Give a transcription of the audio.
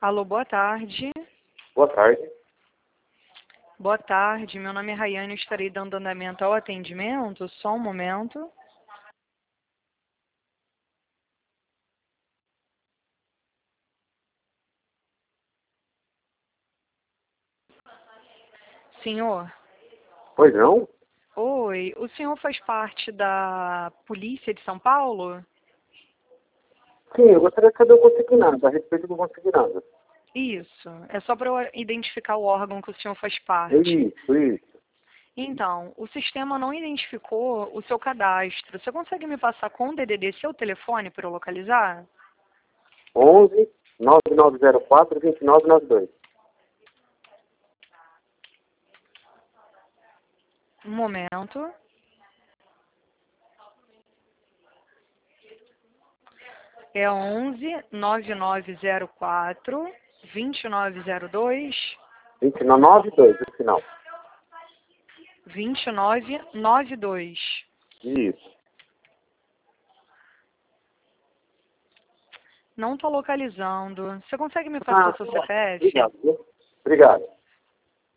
Alô, boa tarde. Boa tarde. Boa tarde, meu nome é Rayane, eu estarei dando andamento ao atendimento. Só um momento. Senhor? Pois não? Oi, o senhor faz parte da Polícia de São Paulo? Sim, eu gostaria de saber o consignado, a respeito do consignado. Isso, é só para eu identificar o órgão que o senhor faz parte. Isso. Então, o sistema não identificou o seu cadastro. Você consegue me passar com o DDD seu telefone para eu localizar? 11 9904 2992. Um momento. É 11 9904 2902 2992, no final. 2992. Isso. Não estou localizando. Você consegue me passar seu CPF? Obrigado. Obrigado.